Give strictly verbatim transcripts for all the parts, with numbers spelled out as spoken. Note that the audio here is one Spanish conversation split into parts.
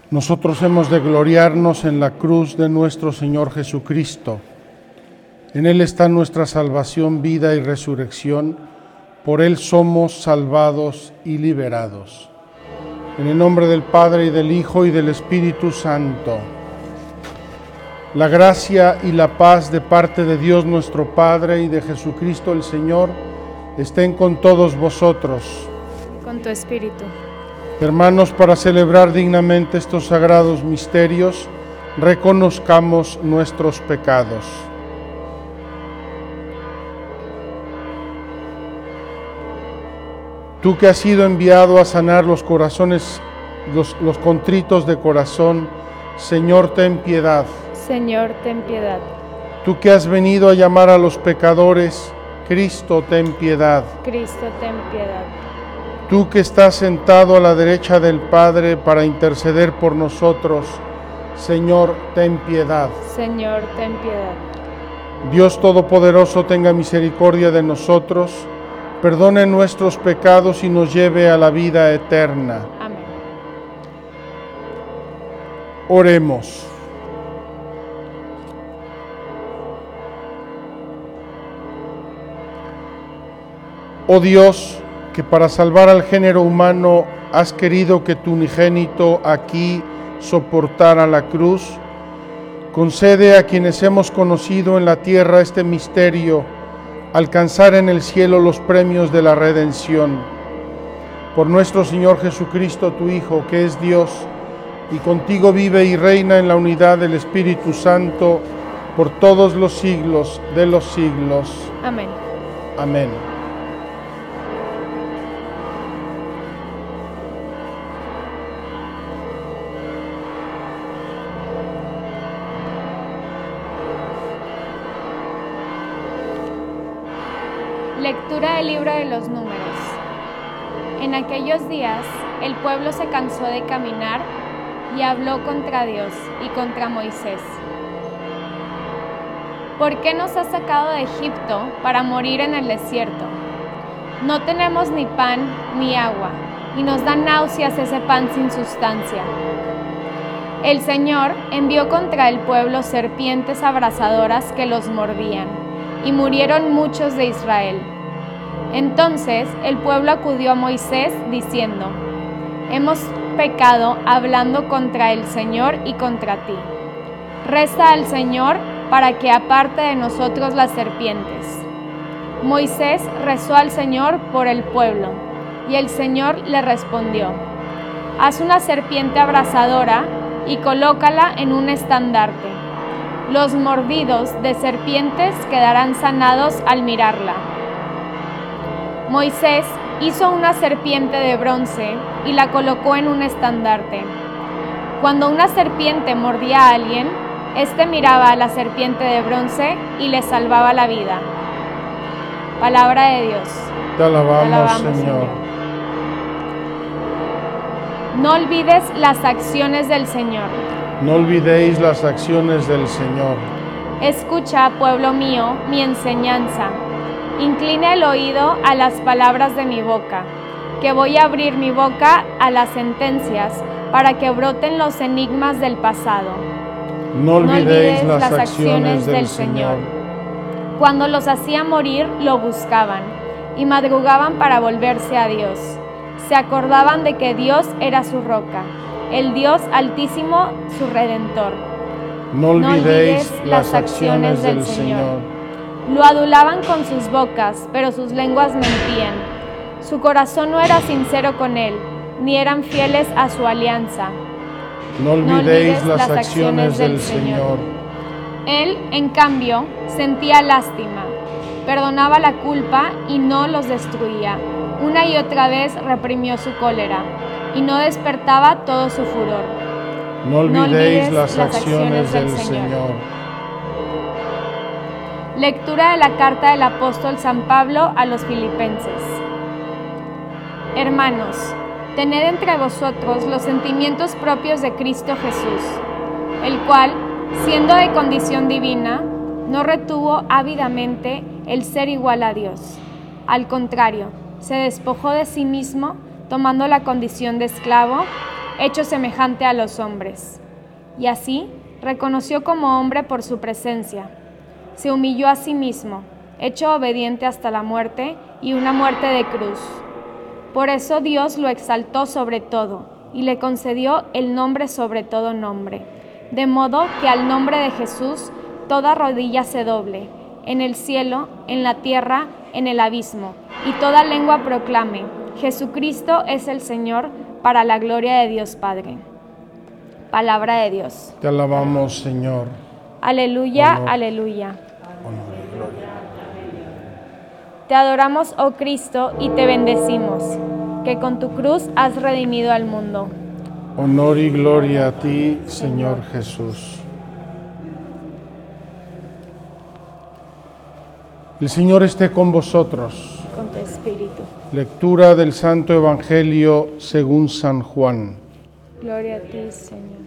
Nosotros hemos de gloriarnos en la cruz de nuestro Señor Jesucristo. En Él está nuestra salvación, vida y resurrección. Por Él somos salvados y liberados. En el nombre del Padre, y del Hijo, y del Espíritu Santo. La gracia y la paz de parte de Dios nuestro Padre y de Jesucristo el Señor estén con todos vosotros. Con tu espíritu. Hermanos, para celebrar dignamente estos sagrados misterios, reconozcamos nuestros pecados. Tú que has sido enviado a sanar los corazones, los, los contritos de corazón, Señor, ten piedad. Señor, ten piedad. Tú que has venido a llamar a los pecadores, Cristo, ten piedad. Cristo, ten piedad. Tú que estás sentado a la derecha del Padre para interceder por nosotros, Señor, ten piedad. Señor, ten piedad. Dios Todopoderoso, tenga misericordia de nosotros, perdone nuestros pecados y nos lleve a la vida eterna. Amén. Oremos. Oh Dios, que para salvar al género humano has querido que tu unigénito aquí soportara la cruz, concede a quienes hemos conocido en la tierra este misterio, alcanzar en el cielo los premios de la redención. Por nuestro Señor Jesucristo, tu Hijo, que es Dios, y contigo vive y reina en la unidad del Espíritu Santo, por todos los siglos de los siglos. Amén. Amén. Lectura del libro de los Números. En aquellos días el pueblo se cansó de caminar y habló contra Dios y contra Moisés. ¿Por qué nos has sacado de Egipto para morir en el desierto? No tenemos ni pan ni agua, y nos da náuseas ese pan sin sustancia. El Señor envió contra el pueblo serpientes abrasadoras que los mordían, y murieron muchos de Israel. Entonces el pueblo acudió a Moisés diciendo: hemos pecado hablando contra el Señor y contra ti. Reza al Señor para que aparte de nosotros las serpientes. Moisés rezó al Señor por el pueblo, y el Señor le respondió: haz una serpiente abrasadora y colócala en un estandarte. Los mordidos de serpientes quedarán sanados al mirarla. Moisés hizo una serpiente de bronce y la colocó en un estandarte. Cuando una serpiente mordía a alguien, éste miraba a la serpiente de bronce y le salvaba la vida. Palabra de Dios. Te alabamos, Te alabamos, Señor. Señor. No olvides las acciones del Señor. No olvidéis las acciones del Señor. Escucha, pueblo mío, mi enseñanza. Inclina el oído a las palabras de mi boca, que voy a abrir mi boca a las sentencias, para que broten los enigmas del pasado. No olvidéis, no olvides las, las acciones del, del Señor. Cuando los hacía morir, lo buscaban, y madrugaban para volverse a Dios. Se acordaban de que Dios era su roca, el Dios altísimo, su Redentor. No olvidéis, no olvides las acciones del Señor. Señor. Lo adulaban con sus bocas, pero sus lenguas mentían. Su corazón no era sincero con él, ni eran fieles a su alianza. No olvidéis, no olvides las, las acciones, acciones del, del Señor. Señor. Él, en cambio, sentía lástima, perdonaba la culpa y no los destruía. Una y otra vez reprimió su cólera, y no despertaba todo su furor. No olvidéis, no olvides las, las acciones, acciones del, del Señor. Señor. Lectura de la carta del apóstol San Pablo a los Filipenses. Hermanos, tened entre vosotros los sentimientos propios de Cristo Jesús, el cual, siendo de condición divina, no retuvo ávidamente el ser igual a Dios. Al contrario, se despojó de sí mismo, tomando la condición de esclavo hecho semejante a los hombres. Y así reconoció como hombre por su presencia. Se humilló a sí mismo, hecho obediente hasta la muerte y una muerte de cruz. Por eso Dios lo exaltó sobre todo y le concedió el nombre sobre todo nombre, de modo que al nombre de Jesús toda rodilla se doble, en el cielo, en la tierra, en el abismo, y toda lengua proclame: Jesucristo es el Señor, para la gloria de Dios Padre. Palabra de Dios. Te alabamos, Señor. Aleluya, Honor. aleluya. Honor y gloria. Te adoramos, oh Cristo, y te bendecimos, que con tu cruz has redimido al mundo. Honor y gloria a ti, Señor Jesús. El Señor esté con vosotros. Con tu espíritu. Lectura del Santo Evangelio según San Juan. Gloria a ti, Señor.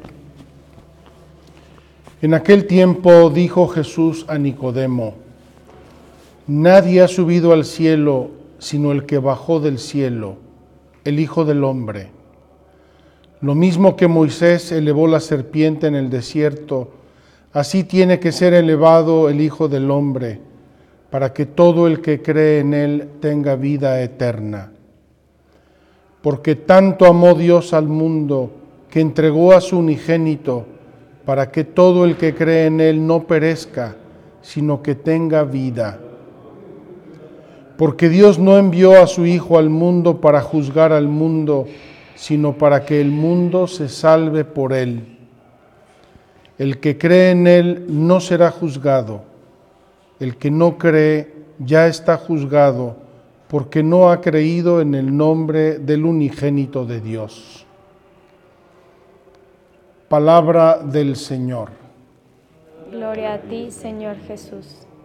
En aquel tiempo dijo Jesús a Nicodemo: Nadie ha subido al cielo sino el que bajó del cielo, el Hijo del Hombre. Lo mismo que Moisés elevó la serpiente en el desierto, así tiene que ser elevado el Hijo del Hombre, para que todo el que cree en él tenga vida eterna. Porque tanto amó Dios al mundo, que entregó a su unigénito, para que todo el que cree en él no perezca, sino que tenga vida. Porque Dios no envió a su Hijo al mundo para juzgar al mundo, sino para que el mundo se salve por él. El que cree en él no será juzgado. El que no cree ya está juzgado, porque no ha creído en el nombre del unigénito de Dios. Palabra del Señor. Gloria a ti, Señor Jesús.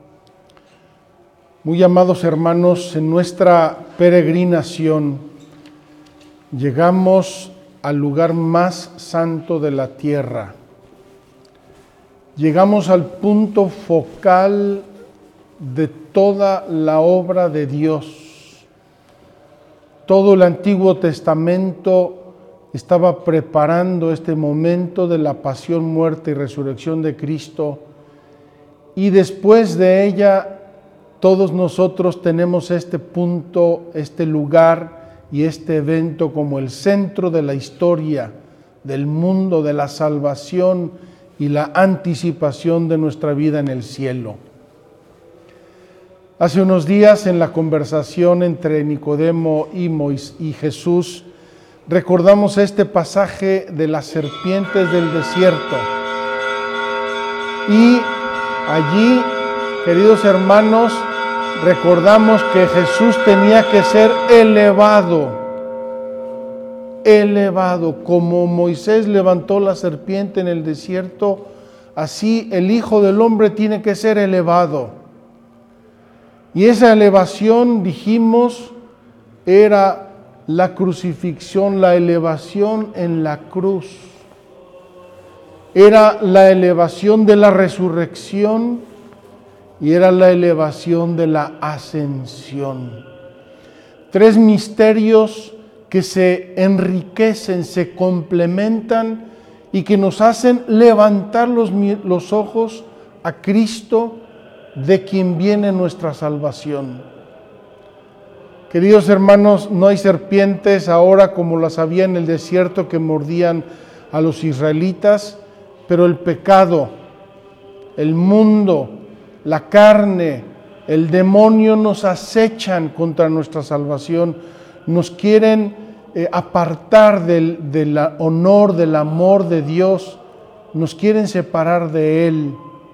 Muy amados hermanos, en nuestra peregrinación llegamos al lugar más santo de la tierra. Llegamos al punto focal de toda la obra de Dios. Todo el Antiguo Testamento estaba preparando este momento de la pasión, muerte y resurrección de Cristo, y después de ella todos nosotros tenemos este punto, este lugar y este evento como el centro de la historia del mundo, de la salvación y la anticipación de nuestra vida en el cielo. Hace unos días, en la conversación entre Nicodemo y Moisés y Jesús, recordamos este pasaje de las serpientes del desierto. Y allí, queridos hermanos, recordamos que Jesús tenía que ser elevado, elevado. Como Moisés levantó la serpiente en el desierto, así el Hijo del Hombre tiene que ser elevado. Y esa elevación, dijimos, era la crucifixión, la elevación en la cruz. Era la elevación de la resurrección y era la elevación de la ascensión. Tres misterios que se enriquecen, se complementan y que nos hacen levantar los, los ojos a Cristo, de quien viene nuestra salvación. Queridos hermanos, no hay serpientes ahora como las había en el desierto que mordían a los israelitas, pero el pecado, el mundo, la carne, el demonio nos acechan contra nuestra salvación, nos quieren eh, apartar del, del honor, del amor de Dios, nos quieren separar de Él.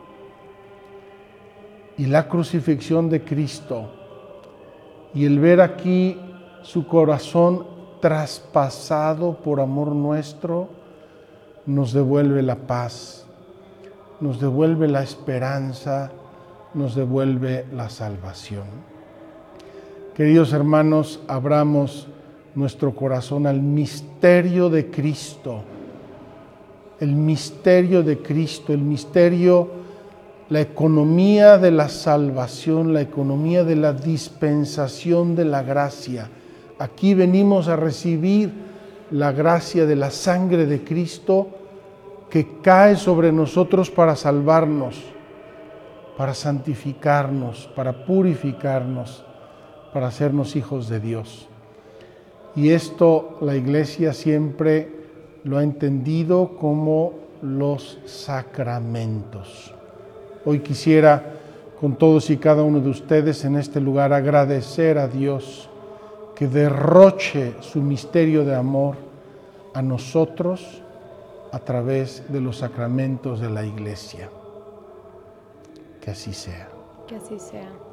Y la crucifixión de Cristo y el ver aquí su corazón traspasado por amor nuestro, nos devuelve la paz, nos devuelve la esperanza, nos devuelve la salvación. Queridos hermanos, abramos nuestro corazón al misterio de Cristo, el misterio de Cristo, el misterio, la economía de la salvación, la economía de la dispensación de la gracia. Aquí venimos a recibir la gracia de la sangre de Cristo que cae sobre nosotros para salvarnos, para santificarnos, para purificarnos, para hacernos hijos de Dios. Y esto la Iglesia siempre lo ha entendido como los sacramentos. Hoy quisiera con todos y cada uno de ustedes en este lugar agradecer a Dios que derroche su misterio de amor a nosotros a través de los sacramentos de la Iglesia. Que así sea. Que así sea.